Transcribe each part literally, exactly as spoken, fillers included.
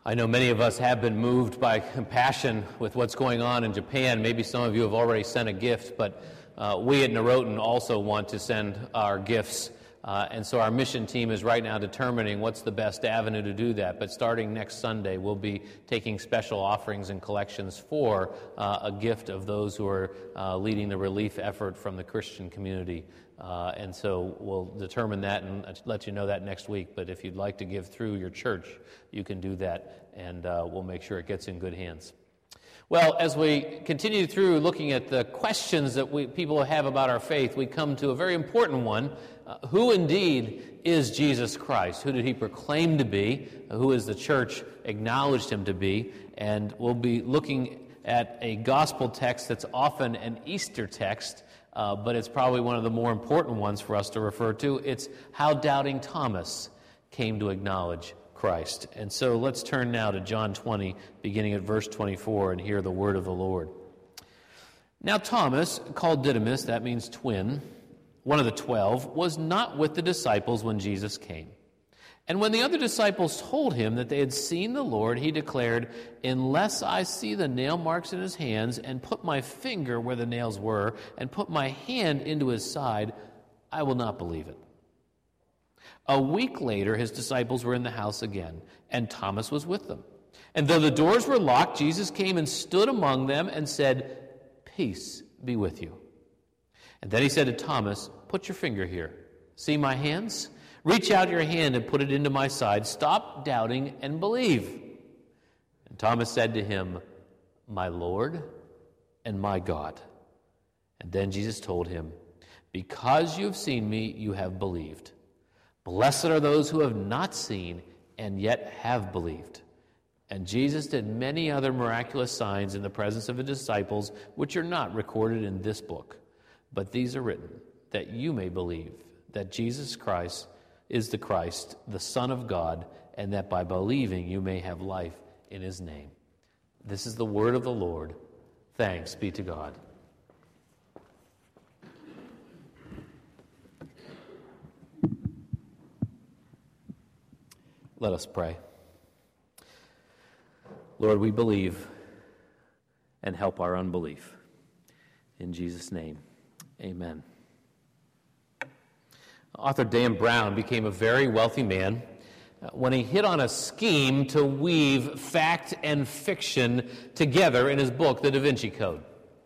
I know many of us have been moved by compassion with what's going on in Japan. Maybe some of you have already sent a gift, but uh, we at Norotan also want to send our gifts. Uh, and so our mission team is right now determining what's the best avenue to do that. But starting next Sunday, we'll be taking special offerings and collections for uh, a gift of those who are uh, leading the relief effort from the Christian community. Uh, and so we'll determine that and let you know that next week. But if you'd like to give through your church, you can do that, and uh, we'll make sure it gets in good hands. Well, as we continue through looking at the questions that we, people have about our faith, we come to a very important one. Uh, who indeed is Jesus Christ? Who did he proclaim to be? Who has the church acknowledged him to be? And we'll be looking at a gospel text that's often an Easter text, uh, but it's probably one of the more important ones for us to refer to. It's how doubting Thomas came to acknowledge Christ. And so let's turn now to John twenty, beginning at verse twenty-four, and hear the word of the Lord. Now Thomas, called Didymus, that means twin, one of the twelve, was not with the disciples when Jesus came. And when the other disciples told him that they had seen the Lord, he declared, "Unless I see the nail marks in his hands, and put my finger where the nails were, and put my hand into his side, I will not believe it." A week later, his disciples were in the house again, and Thomas was with them. And though the doors were locked, Jesus came and stood among them and said, "Peace be with you." And then he said to Thomas, "Put your finger here. See my hands? Reach out your hand and put it into my side. Stop doubting and believe." And Thomas said to him, "My Lord and my God." And then Jesus told him, "Because you have seen me, you have believed. Blessed are those who have not seen and yet have believed." And Jesus did many other miraculous signs in the presence of his disciples, which are not recorded in this book. But these are written, that you may believe that Jesus Christ is the Christ, the Son of God, and that by believing you may have life in his name. This is the word of the Lord. Thanks be to God. Let us pray. Lord, we believe, and help our unbelief. In Jesus' name, amen. Author Dan Brown became a very wealthy man when he hit on a scheme to weave fact and fiction together in his book, The Da Vinci Code.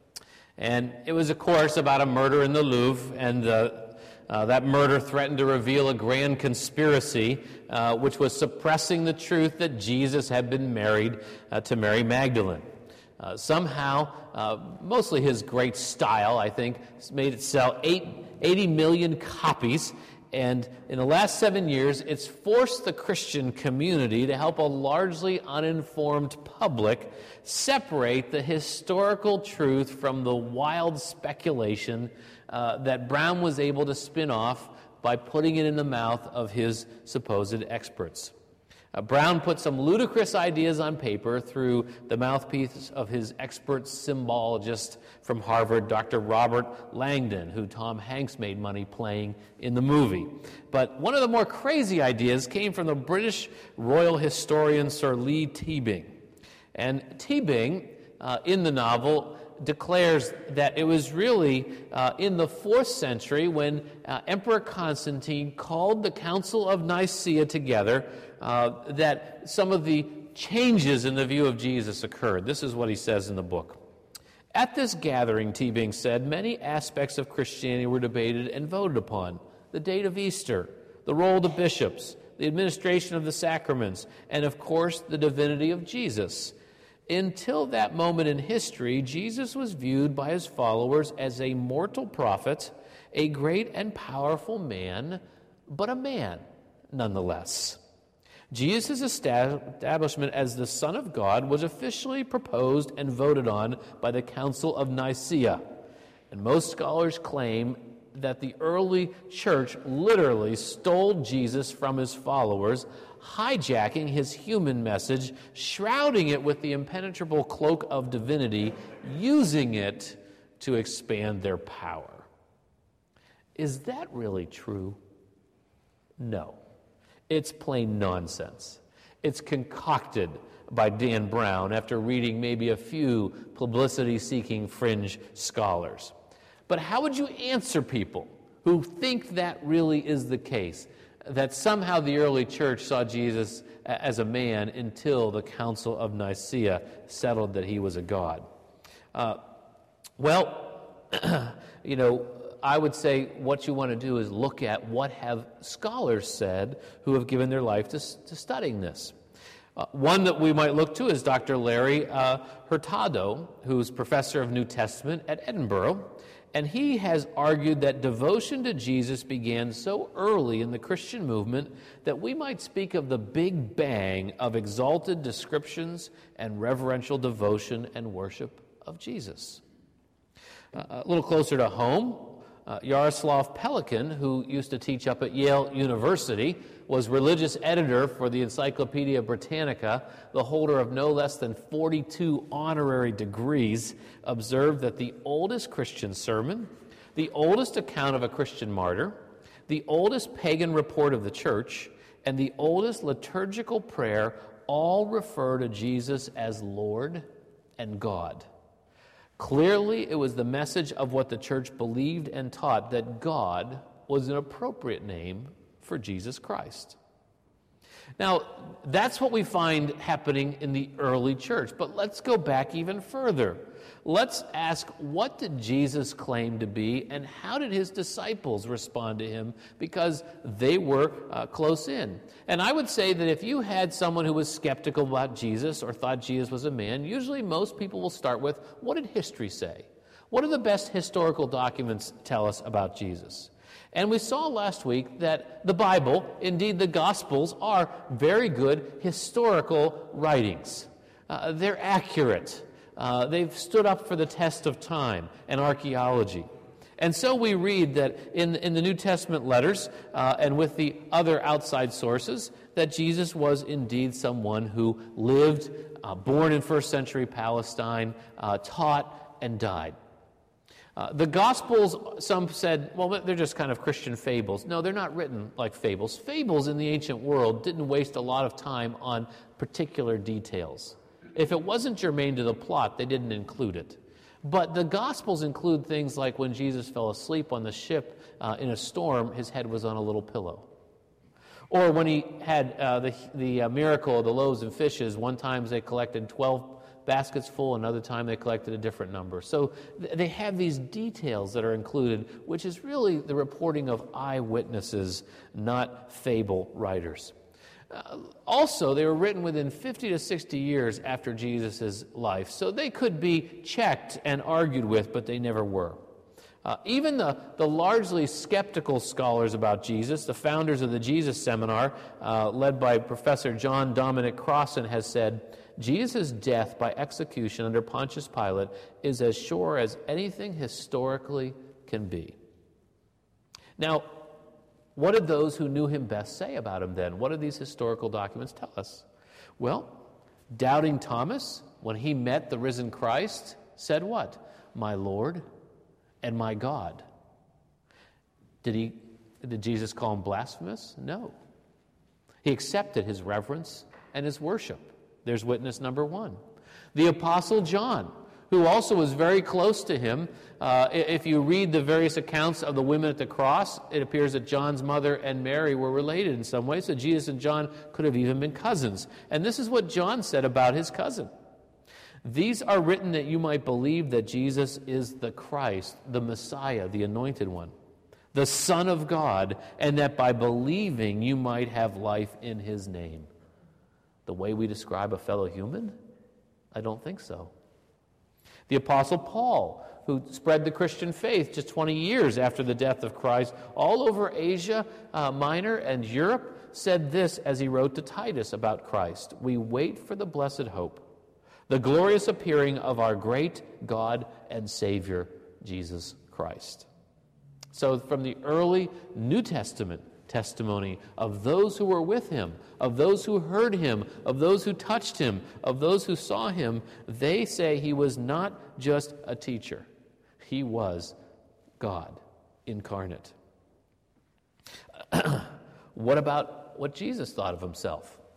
And it was, of course, about a murder in the Louvre, and the Uh, that murder threatened to reveal a grand conspiracy, uh, which was suppressing the truth that Jesus had been married uh, to Mary Magdalene. Uh, somehow, uh, mostly his great style, I think, made it sell eight, eighty million copies, and in the last seven years, it's forced the Christian community to help a largely uninformed public separate the historical truth from the wild speculation Uh, that Brown was able to spin off by putting it in the mouth of his supposed experts. Uh, Brown put some ludicrous ideas on paper through the mouthpiece of his expert symbologist from Harvard, Doctor Robert Langdon, who Tom Hanks made money playing in the movie. But one of the more crazy ideas came from the British royal historian Sir Lee Teabing. And Teabing, uh, in the novel, declares that it was really uh, in the fourth century when uh, Emperor Constantine called the Council of Nicaea together uh, that some of the changes in the view of Jesus occurred. This is what he says in the book. "At this gathering," Teabing said, "many aspects of Christianity were debated and voted upon. The date of Easter, the role of the bishops, the administration of the sacraments, and of course the divinity of Jesus. Until that moment in history, Jesus was viewed by his followers as a mortal prophet, a great and powerful man, but a man nonetheless. Jesus' establishment as the Son of God was officially proposed and voted on by the Council of Nicaea, and most scholars claim that the early church literally stole Jesus from his followers, hijacking his human message, shrouding it with the impenetrable cloak of divinity, using it to expand their power." Is that really true? No. It's plain nonsense. It's concocted by Dan Brown after reading maybe a few publicity-seeking fringe scholars. But how would you answer people who think that really is the case, that somehow the early church saw Jesus as a man until the Council of Nicaea settled that he was a god? Uh, well, you know, I would say what you want to do is look at what have scholars said who have given their life to, to studying this. Uh, one that we might look to is Doctor Larry uh, Hurtado, who's professor of New Testament at Edinburgh, and he has argued that devotion to Jesus began so early in the Christian movement that we might speak of the big bang of exalted descriptions and reverential devotion and worship of Jesus. Uh, a little closer to home, uh, Yaroslav Pelikan, who used to teach up at Yale University, was religious editor for the Encyclopedia Britannica, the holder of no less than forty-two honorary degrees, observed that the oldest Christian sermon, the oldest account of a Christian martyr, the oldest pagan report of the church, and the oldest liturgical prayer all refer to Jesus as Lord and God. Clearly, it was the message of what the church believed and taught, that God was an appropriate name for Jesus Christ. Now, that's what we find happening in the early church, but let's go back even further. Let's ask, what did Jesus claim to be, and how did his disciples respond to him, because they were uh, close in. And I would say that if you had someone who was skeptical about Jesus or thought Jesus was a man, usually most people will start with, what did history say? What do the best historical documents tell us about Jesus? And we saw last week that the Bible, indeed the Gospels, are very good historical writings. Uh, they're accurate. Uh, they've stood up for the test of time and archaeology. And so we read that in, in the New Testament letters uh, and with the other outside sources, that Jesus was indeed someone who lived, uh, born in first century Palestine, uh, taught, and died. Uh, the Gospels, some said, well, they're just kind of Christian fables. No, they're not written like fables. Fables in the ancient world didn't waste a lot of time on particular details. If it wasn't germane to the plot, they didn't include it. But the Gospels include things like when Jesus fell asleep on the ship uh, in a storm, his head was on a little pillow. Or when he had uh, the, the uh, miracle of the loaves and fishes, one time they collected twelve baskets full, another time they collected a different number. So th- they have these details that are included, which is really the reporting of eyewitnesses, not fable writers. Uh, also, they were written within fifty to sixty years after Jesus' life, so they could be checked and argued with, but they never were. Uh, even the, the largely skeptical scholars about Jesus, the founders of the Jesus Seminar, uh, led by Professor John Dominic Crossan, has said, Jesus' death by execution under Pontius Pilate is as sure as anything historically can be. Now, what did those who knew him best say about him then? What did these historical documents tell us? Well, doubting Thomas, when he met the risen Christ, said what? My Lord and my God. Did he? Did Jesus call him blasphemous? No. He accepted his reverence and his worship. There's witness number one. The Apostle John, who also was very close to him. Uh, if you read the various accounts of the women at the cross, it appears that John's mother and Mary were related in some way, so Jesus and John could have even been cousins. And this is what John said about his cousin. These are written that you might believe that Jesus is the Christ, the Messiah, the Anointed One, the Son of God, and that by believing you might have life in his name. The way we describe a fellow human? I don't think so. The Apostle Paul, who spread the Christian faith just twenty years after the death of Christ all over Asia uh, Minor and Europe, said this as he wrote to Titus about Christ: we wait for the blessed hope, the glorious appearing of our great God and Savior, Jesus Christ. So from the early New Testament testimony of those who were with him, of those who heard him, of those who touched him, of those who saw him, they say he was not just a teacher. He was God incarnate. What about what Jesus thought of himself?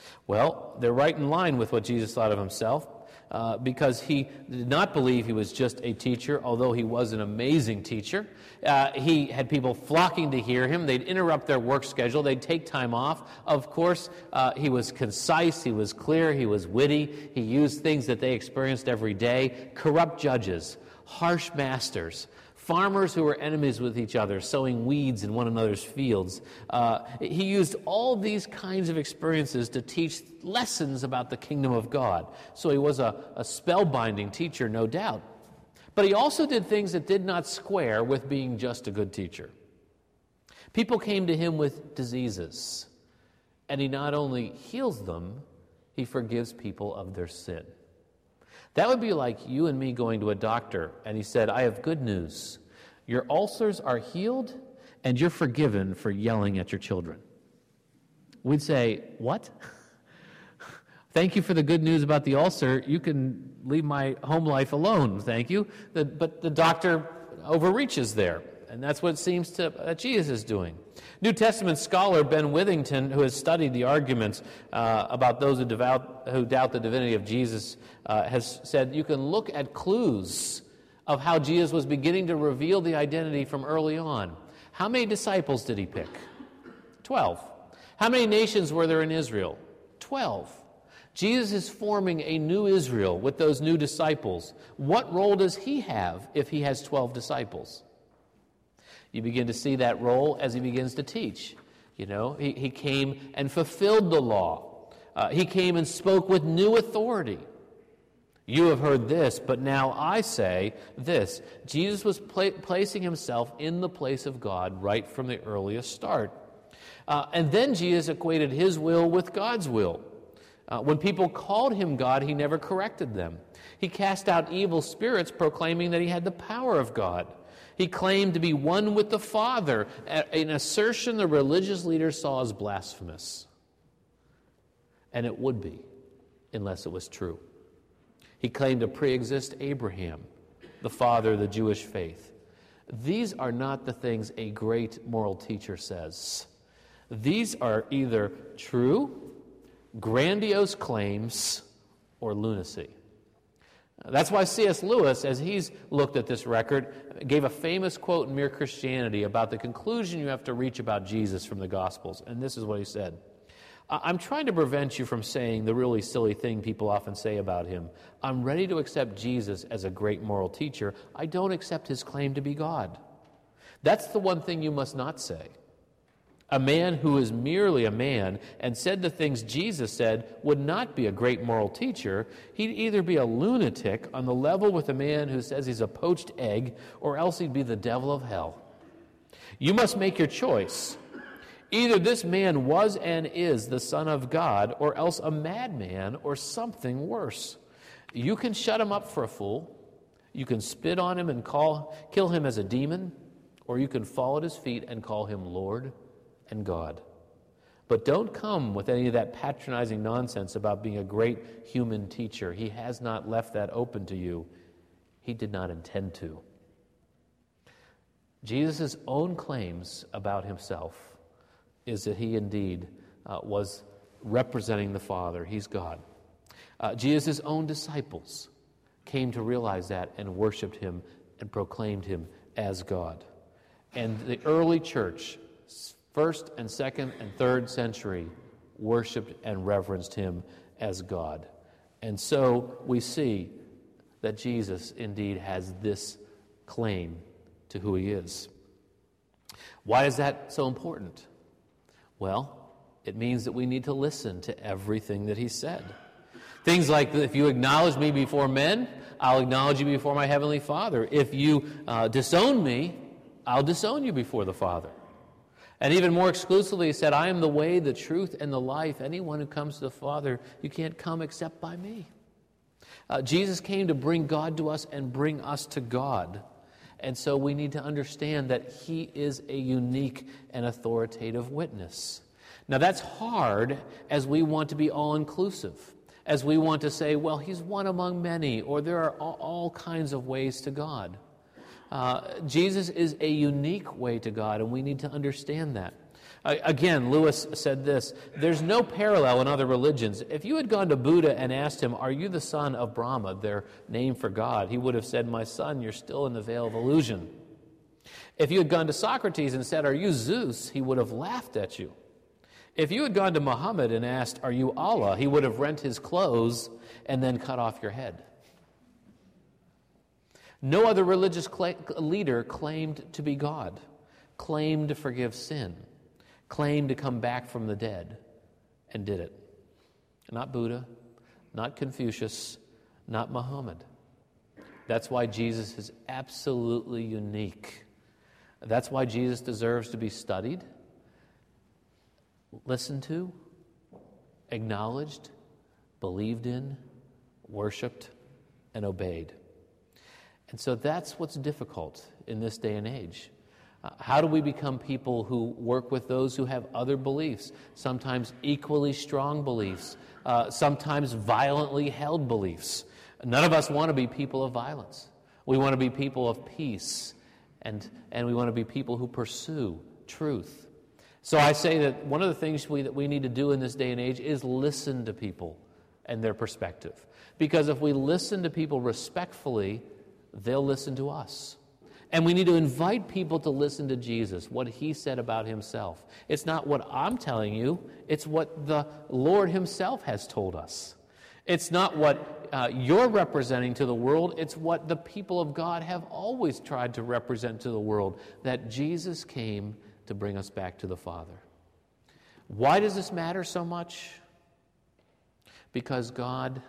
Well, they're right in line with what Jesus thought of himself, uh, because he did not believe he was just a teacher, although he was an amazing teacher. Uh, he had people flocking to hear him. They'd interrupt their work schedule. They'd take time off. Of course, uh, he was concise, he was clear, he was witty. He used things that they experienced every day. Corrupt judges, harsh masters, farmers who were enemies with each other, sowing weeds in one another's fields. Uh, he used all these kinds of experiences to teach lessons about the kingdom of God. So he was a, a spellbinding teacher, no doubt. But he also did things that did not square with being just a good teacher. People came to him with diseases, and he not only heals them, he forgives people of their sin. That would be like you and me going to a doctor, and he said, I have good news. Your ulcers are healed, and you're forgiven for yelling at your children. We'd say, what? Thank you for the good news about the ulcer. You can leave my home life alone, thank you. The, but the doctor overreaches there, and that's what it seems to uh, Jesus is doing. New Testament scholar Ben Withington, who has studied the arguments uh, about those who, devout, who doubt the divinity of Jesus, uh, has said you can look at clues of how Jesus was beginning to reveal the identity from early on. How many disciples did he pick? Twelve. How many nations were there in Israel? Twelve. Jesus is forming a new Israel with those new disciples. What role does he have if he has twelve disciples? You begin to see that role as he begins to teach. You know, he, he came and fulfilled the law. Uh, he came and spoke with new authority. You have heard this, but now I say this. Jesus was pla- placing himself in the place of God right from the earliest start. Uh, and then Jesus equated his will with God's will. Uh, when people called him God, he never corrected them. He cast out evil spirits, proclaiming that he had the power of God. He claimed to be one with the Father, an assertion the religious leaders saw as blasphemous. And it would be, unless it was true. He claimed to pre-exist Abraham, the father of the Jewish faith. These are not the things a great moral teacher says. These are either true, grandiose claims, or lunacy. That's why C S Lewis, as he's looked at this record, gave a famous quote in Mere Christianity about the conclusion you have to reach about Jesus from the Gospels. And this is what he said. I'm trying to prevent you from saying the really silly thing people often say about him. I'm ready to accept Jesus as a great moral teacher. I don't accept his claim to be God. That's the one thing you must not say. A man who is merely a man and said the things Jesus said would not be a great moral teacher. He'd either be a lunatic on the level with a man who says he's a poached egg, or else he'd be the devil of hell. You must make your choice. Either this man was and is the Son of God, or else a madman or something worse. You can shut him up for a fool. You can spit on him and call, kill him as a demon, or you can fall at his feet and call him Lord and God. But don't come with any of that patronizing nonsense about being a great human teacher. He has not left that open to you. He did not intend to. Jesus' own claims about himself is that he indeed uh, was representing the Father. He's God. Uh, Jesus' own disciples came to realize that and worshiped him and proclaimed him as God. And the early church, first and second and third century, worshiped and reverenced him as God. And so we see that Jesus indeed has this claim to who he is. Why is that so important? Well, it means that we need to listen to everything that he said. Things like, if you acknowledge me before men, I'll acknowledge you before my heavenly Father. If you uh, disown me, I'll disown you before the Father. And even more exclusively, he said, I am the way, the truth, and the life. Anyone who comes to the Father, you can't come except by me. Uh, Jesus came to bring God to us and bring us to God. And so we need to understand that he is a unique and authoritative witness. Now that's hard as we want to be all-inclusive, as we want to say, well, he's one among many, or there are all, all kinds of ways to God. Uh, Jesus is a unique way to God, and we need to understand that. Again, Lewis said this, there's no parallel in other religions. If you had gone to Buddha and asked him, are you the son of Brahma, their name for God, he would have said, my son, you're still in the veil of illusion. If you had gone to Socrates and said, are you Zeus, he would have laughed at you. If you had gone to Muhammad and asked, are you Allah, he would have rent his clothes and then cut off your head. No other religious cla- leader claimed to be God, claimed to forgive sin, claimed to come back from the dead, and did it. Not Buddha, not Confucius, not Muhammad. That's why Jesus is absolutely unique. That's why Jesus deserves to be studied, listened to, acknowledged, believed in, worshiped, and obeyed. And so that's what's difficult in this day and age. Uh, how do we become people who work with those who have other beliefs, sometimes equally strong beliefs, uh, sometimes violently held beliefs? None of us want to be people of violence. We want to be people of peace, and, and we want to be people who pursue truth. So I say that one of the things we, that we need to do in this day and age is listen to people and their perspective. Because if we listen to people respectfully, they'll listen to us. And we need to invite people to listen to Jesus, what he said about himself. It's not what I'm telling you, it's what the Lord himself has told us. It's not what uh, you're representing to the world, it's what the people of God have always tried to represent to the world, that Jesus came to bring us back to the Father. Why does this matter so much? Because God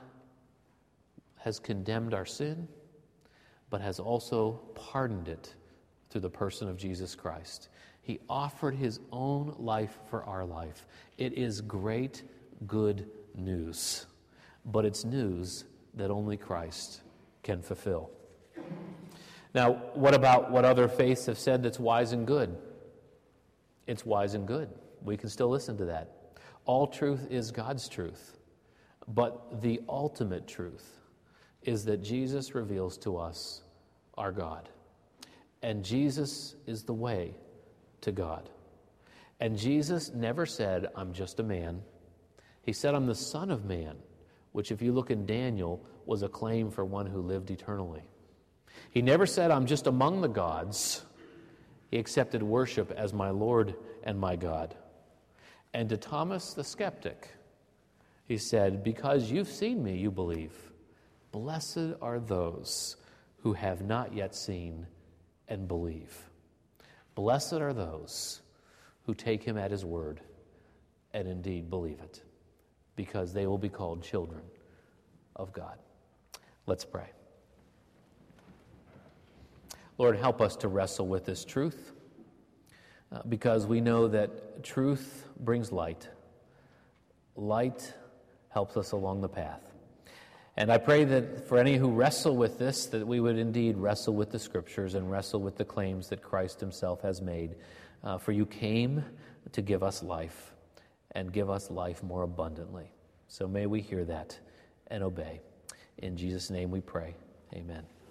has condemned our sin, but has also pardoned it through the person of Jesus Christ. He offered his own life for our life. It is great, good news, but it's news that only Christ can fulfill. Now, what about what other faiths have said that's wise and good? It's wise and good. We can still listen to that. All truth is God's truth, but the ultimate truth is that Jesus reveals to us our God. And Jesus is the way to God. And Jesus never said, I'm just a man. He said, I'm the Son of Man, which if you look in Daniel, was a claim for one who lived eternally. He never said, I'm just among the gods. He accepted worship as my Lord and my God. And to Thomas the skeptic, he said, because you've seen me, you believe. Blessed are those who have not yet seen and believe. Blessed are those who take him at his word and indeed believe it, because they will be called children of God. Let's pray. Lord, help us to wrestle with this truth, uh, because we know that truth brings light. Light helps us along the path. And I pray that for any who wrestle with this, that we would indeed wrestle with the Scriptures and wrestle with the claims that Christ himself has made. Uh, for you came to give us life, and give us life more abundantly. So may we hear that and obey. In Jesus' name we pray. Amen.